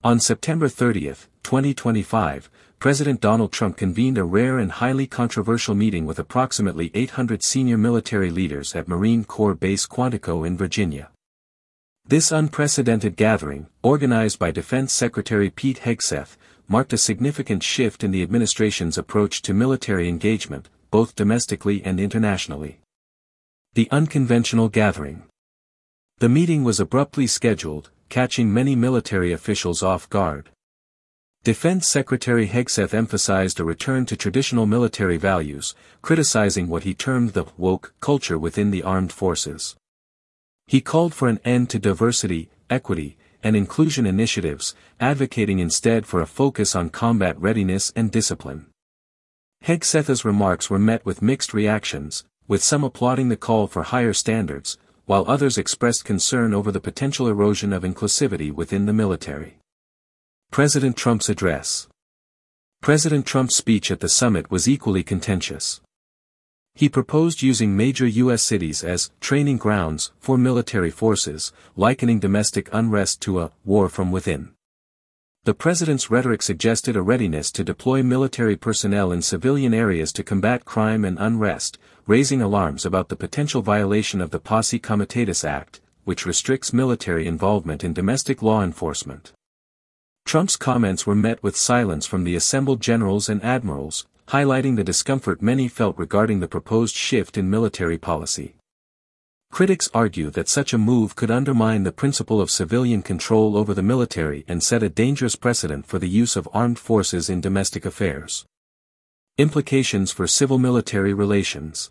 On September 30, 2025, President Donald Trump convened a rare and highly controversial meeting with approximately 800 senior military leaders at Marine Corps Base Quantico in Virginia. This unprecedented gathering, organized by Defense Secretary Pete Hegseth, marked a significant shift in the administration's approach to military engagement, both domestically and internationally. The unconventional gathering. The meeting was abruptly scheduled, catching many military officials off guard. Defense Secretary Hegseth emphasized a return to traditional military values, criticizing what he termed the woke culture within the armed forces. He called for an end to diversity, equity, and inclusion initiatives, advocating instead for a focus on combat readiness and discipline. Hegseth's remarks were met with mixed reactions, with some applauding the call for higher standards, while others expressed concern over the potential erosion of inclusivity within the military. President Trump's address. President Trump's speech at the summit was equally contentious. He proposed using major U.S. cities as training grounds for military forces, likening domestic unrest to a war from within. The president's rhetoric suggested a readiness to deploy military personnel in civilian areas to combat crime and unrest, raising alarms about the potential violation of the Posse Comitatus Act, which restricts military involvement in domestic law enforcement. Trump's comments were met with silence from the assembled generals and admirals, highlighting the discomfort many felt regarding the proposed shift in military policy. Critics argue that such a move could undermine the principle of civilian control over the military and set a dangerous precedent for the use of armed forces in domestic affairs. Implications for civil-military relations.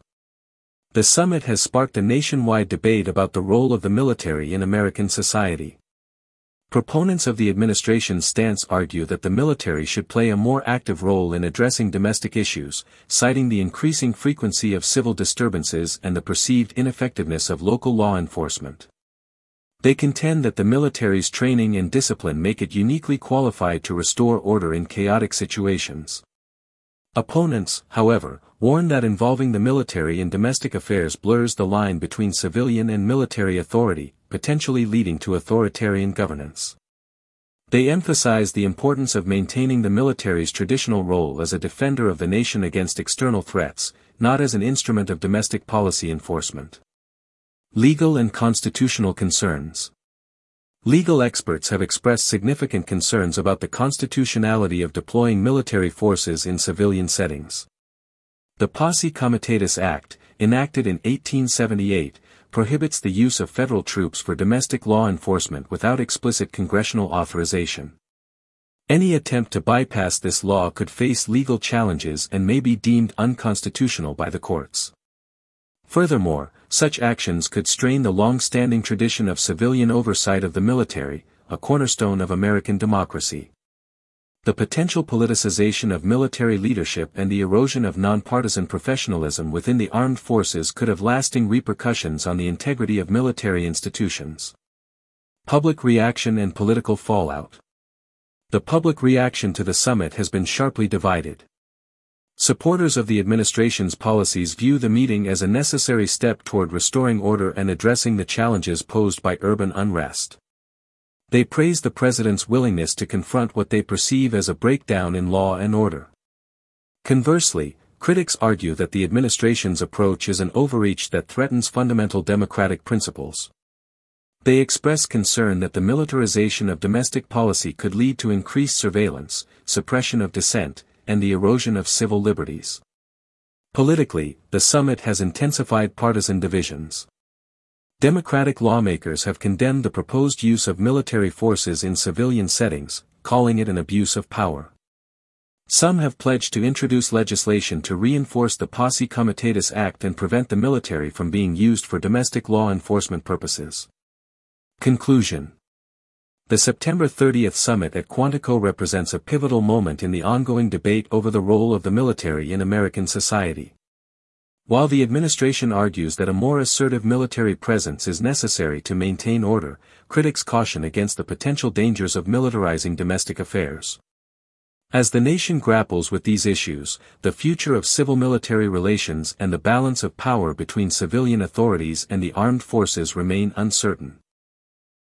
The summit has sparked a nationwide debate about the role of the military in American society. Proponents of the administration's stance argue that the military should play a more active role in addressing domestic issues, citing the increasing frequency of civil disturbances and the perceived ineffectiveness of local law enforcement. They contend that the military's training and discipline make it uniquely qualified to restore order in chaotic situations. Opponents, however, warn that involving the military in domestic affairs blurs the line between civilian and military authority, potentially leading to authoritarian governance. They emphasize the importance of maintaining the military's traditional role as a defender of the nation against external threats, not as an instrument of domestic policy enforcement. Legal and constitutional concerns. Legal experts have expressed significant concerns about the constitutionality of deploying military forces in civilian settings. The Posse Comitatus Act, enacted in 1878, prohibits the use of federal troops for domestic law enforcement without explicit congressional authorization. Any attempt to bypass this law could face legal challenges and may be deemed unconstitutional by the courts. Furthermore, such actions could strain the long-standing tradition of civilian oversight of the military, a cornerstone of American democracy. The potential politicization of military leadership and the erosion of nonpartisan professionalism within the armed forces could have lasting repercussions on the integrity of military institutions. Public reaction and political fallout. The public reaction to the summit has been sharply divided. Supporters of the administration's policies view the meeting as a necessary step toward restoring order and addressing the challenges posed by urban unrest. They praise the president's willingness to confront what they perceive as a breakdown in law and order. Conversely, critics argue that the administration's approach is an overreach that threatens fundamental democratic principles. They express concern that the militarization of domestic policy could lead to increased surveillance, suppression of dissent, and the erosion of civil liberties. Politically, the summit has intensified partisan divisions. Democratic lawmakers have condemned the proposed use of military forces in civilian settings, calling it an abuse of power. Some have pledged to introduce legislation to reinforce the Posse Comitatus Act and prevent the military from being used for domestic law enforcement purposes. Conclusion. The September 30th summit at Quantico represents a pivotal moment in the ongoing debate over the role of the military in American society. While the administration argues that a more assertive military presence is necessary to maintain order, critics caution against the potential dangers of militarizing domestic affairs. As the nation grapples with these issues, the future of civil-military relations and the balance of power between civilian authorities and the armed forces remain uncertain.